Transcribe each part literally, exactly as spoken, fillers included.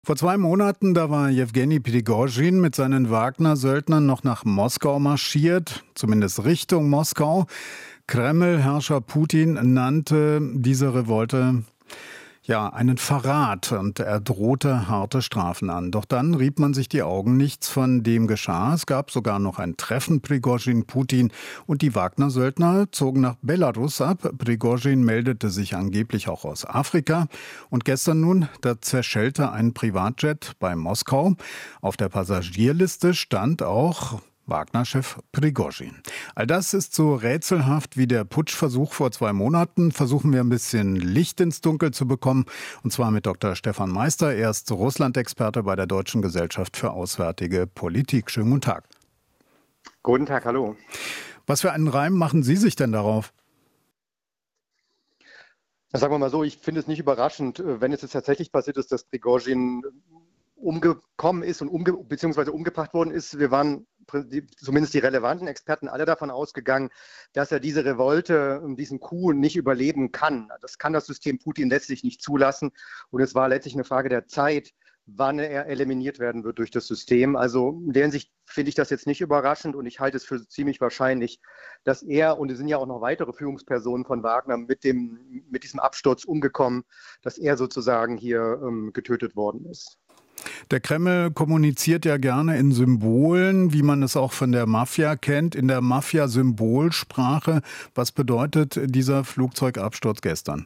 Vor zwei Monaten, da war Jewgeni Prigozhin mit seinen Wagner-Söldnern noch nach Moskau marschiert, zumindest Richtung Moskau. Kreml-Herrscher Putin nannte diese Revolte ja einen Verrat und er drohte harte Strafen an. Doch dann rieb man sich die Augen, nichts von dem geschah. Es gab sogar noch ein Treffen Prigozhin, Putin und die Wagner-Söldner zogen nach Belarus ab. Prigozhin meldete sich angeblich auch aus Afrika. Und gestern nun, da zerschellte ein Privatjet bei Moskau. Auf der Passagierliste stand auch Wagner-Chef Prigozhin. All das ist so rätselhaft wie der Putschversuch vor zwei Monaten. Versuchen wir ein bisschen Licht ins Dunkel zu bekommen. Und zwar mit Doktor Stefan Meister. Er ist Russland-Experte bei der Deutschen Gesellschaft für Auswärtige Politik. Schönen guten Tag. Guten Tag, hallo. Was für einen Reim machen Sie sich denn darauf? Sagen wir mal so, ich finde es nicht überraschend, wenn es jetzt tatsächlich passiert ist, dass Prigozhin umgekommen ist und umge beziehungsweise umgebracht worden ist. Wir waren zumindest die relevanten Experten alle davon ausgegangen, dass er diese Revolte, diesen Coup nicht überleben kann. Das kann das System Putin letztlich nicht zulassen. Und es war letztlich eine Frage der Zeit, wann er eliminiert werden wird durch das System. Also in der Hinsicht finde ich das jetzt nicht überraschend und ich halte es für ziemlich wahrscheinlich, dass er, und es sind ja auch noch weitere Führungspersonen von Wagner mit, dem, mit diesem Absturz umgekommen, dass er sozusagen hier ähm, getötet worden ist. Der Kreml kommuniziert ja gerne in Symbolen, wie man es auch von der Mafia kennt, in der Mafia-Symbolsprache. Was bedeutet dieser Flugzeugabsturz gestern?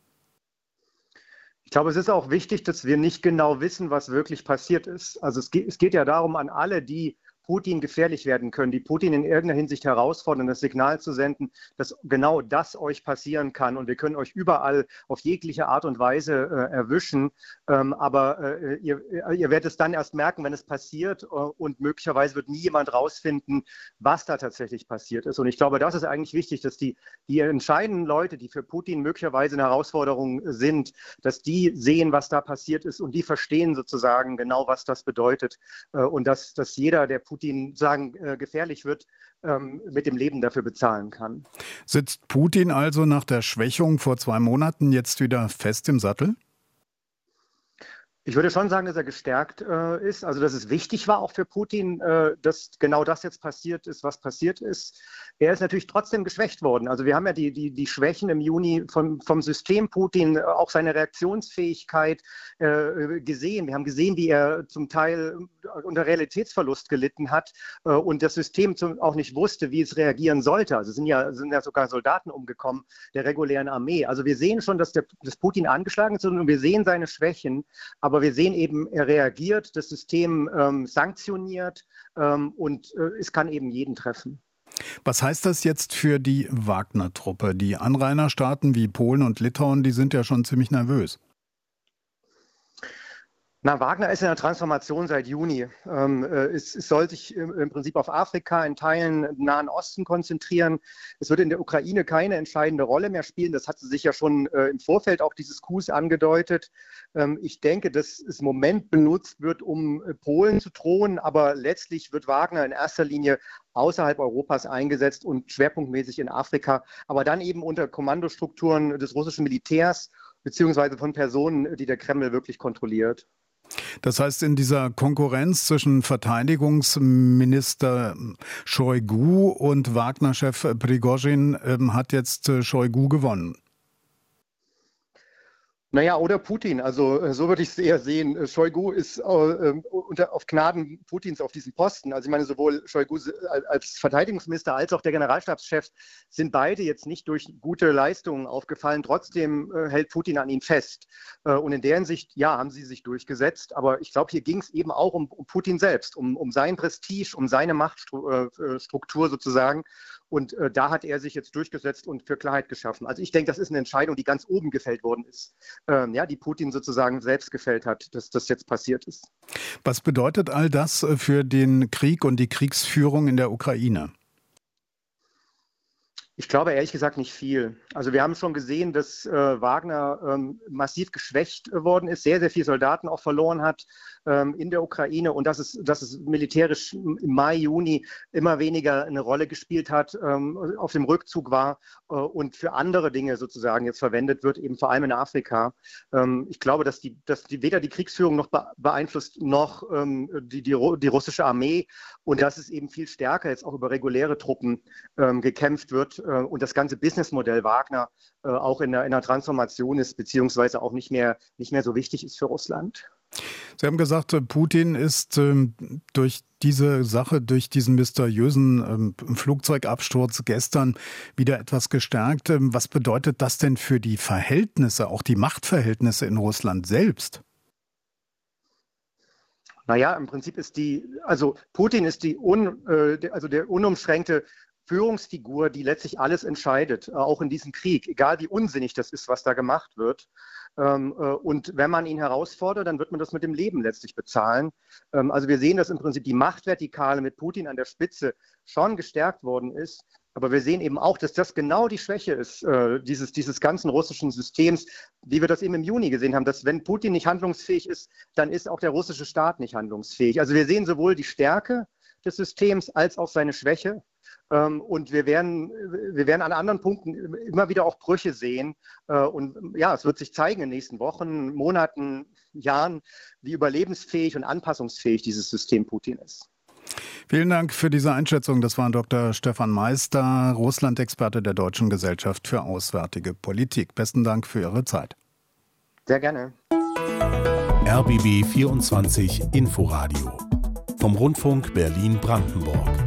Ich glaube, es ist auch wichtig, dass wir nicht genau wissen, was wirklich passiert ist. Also es geht, es geht ja darum, an alle, die Putin gefährlich werden können, die Putin in irgendeiner Hinsicht herausfordern, das Signal zu senden, dass genau das euch passieren kann und wir können euch überall auf jegliche Art und Weise äh, erwischen, ähm, aber äh, ihr, ihr werdet es dann erst merken, wenn es passiert äh, und möglicherweise wird nie jemand rausfinden, was da tatsächlich passiert ist und ich glaube, das ist eigentlich wichtig, dass die, die entscheidenden Leute, die für Putin möglicherweise eine Herausforderung sind, dass die sehen, was da passiert ist und die verstehen sozusagen genau, was das bedeutet äh, und dass, dass jeder, der Putin Putin sagen, äh, gefährlich wird, ähm, mit dem Leben dafür bezahlen kann. Sitzt Putin also nach der Schwächung vor zwei Monaten jetzt wieder fest im Sattel? Ich würde schon sagen, dass er gestärkt äh, ist, also dass es wichtig war auch für Putin, äh, dass genau das jetzt passiert ist, was passiert ist. Er ist natürlich trotzdem geschwächt worden. Also wir haben ja die, die, die Schwächen im Juni vom, vom System Putin, auch seine Reaktionsfähigkeit äh, gesehen. Wir haben gesehen, wie er zum Teil unter Realitätsverlust gelitten hat äh, und das System zum, auch nicht wusste, wie es reagieren sollte. Also sind ja, sind ja sogar Soldaten umgekommen der regulären Armee. Also wir sehen schon, dass, der, dass Putin angeschlagen ist und wir sehen seine Schwächen, aber Aber wir sehen eben, er reagiert, das System ähm, sanktioniert ähm, und äh, es kann eben jeden treffen. Was heißt das jetzt für die Wagner-Truppe? Die Anrainerstaaten wie Polen und Litauen, die sind ja schon ziemlich nervös. Na, Wagner ist in der Transformation seit Juni. Ähm, äh, es, es soll sich im, im Prinzip auf Afrika, in Teilen im Nahen Osten konzentrieren. Es wird in der Ukraine keine entscheidende Rolle mehr spielen. Das hatte sich ja schon äh, im Vorfeld auch dieses Coups angedeutet. Ähm, ich denke, dass es im Moment benutzt wird, um äh, Polen zu drohen, aber letztlich wird Wagner in erster Linie außerhalb Europas eingesetzt und schwerpunktmäßig in Afrika, aber dann eben unter Kommandostrukturen des russischen Militärs beziehungsweise von Personen, die der Kreml wirklich kontrolliert. Das heißt, in dieser Konkurrenz zwischen Verteidigungsminister Shoigu und Wagner-Chef Prigozhin ähm, hat jetzt äh, Shoigu gewonnen. Naja, oder Putin. Also so würde ich es eher sehen. Shoigu ist äh, unter, auf Gnaden Putins auf diesem Posten. Also ich meine, sowohl Shoigu als Verteidigungsminister als auch der Generalstabschef sind beide jetzt nicht durch gute Leistungen aufgefallen. Trotzdem äh, hält Putin an ihnen fest. Äh, und in der Hinsicht, ja, haben sie sich durchgesetzt. Aber ich glaube, hier ging es eben auch um, um Putin selbst, um, um sein Prestige, um seine Machtstruktur sozusagen. Und äh, da hat er sich jetzt durchgesetzt und für Klarheit geschaffen. Also ich denke, das ist eine Entscheidung, die ganz oben gefällt worden ist. Ähm, ja, die Putin sozusagen selbst gefällt hat, dass das jetzt passiert ist. Was bedeutet all das für den Krieg und die Kriegsführung in der Ukraine? Ich glaube ehrlich gesagt nicht viel. Also wir haben schon gesehen, dass äh, Wagner ähm, massiv geschwächt äh, worden ist, sehr, sehr viele Soldaten auch verloren hat ähm, in der Ukraine und dass es, dass es militärisch im Mai, Juni immer weniger eine Rolle gespielt hat, ähm, auf dem Rückzug war äh, und für andere Dinge sozusagen jetzt verwendet wird, eben vor allem in Afrika. Ähm, ich glaube, dass die, dass die weder die Kriegsführung noch beeinflusst, noch ähm, die, die, die russische Armee und dass es eben viel stärker jetzt auch über reguläre Truppen ähm, gekämpft wird und das ganze Businessmodell Wagner äh, auch in der, in der Transformation ist, beziehungsweise auch nicht mehr, nicht mehr so wichtig ist für Russland. Sie haben gesagt, Putin ist ähm, durch diese Sache, durch diesen mysteriösen ähm, Flugzeugabsturz gestern wieder etwas gestärkt. Ähm, was bedeutet das denn für die Verhältnisse, auch die Machtverhältnisse in Russland selbst? Naja, im Prinzip ist die, also Putin ist die un, äh, also der unumschränkte Führungsfigur, die letztlich alles entscheidet, auch in diesem Krieg, egal wie unsinnig das ist, was da gemacht wird. Und wenn man ihn herausfordert, dann wird man das mit dem Leben letztlich bezahlen. Also wir sehen, dass im Prinzip die Machtvertikale mit Putin an der Spitze schon gestärkt worden ist. Aber wir sehen eben auch, dass das genau die Schwäche ist, dieses, dieses ganzen russischen Systems, wie wir das eben im Juni gesehen haben, dass wenn Putin nicht handlungsfähig ist, dann ist auch der russische Staat nicht handlungsfähig. Also wir sehen sowohl die Stärke des Systems als auch seine Schwäche. Und wir werden, wir werden an anderen Punkten immer wieder auch Brüche sehen. Und ja, es wird sich zeigen in den nächsten Wochen, Monaten, Jahren, wie überlebensfähig und anpassungsfähig dieses System Putin ist. Vielen Dank für diese Einschätzung. Das war Doktor Stefan Meister, Russland-Experte der Deutschen Gesellschaft für Auswärtige Politik. Besten Dank für Ihre Zeit. Sehr gerne. R B B vierundzwanzig Inforadio vom Rundfunk Berlin-Brandenburg.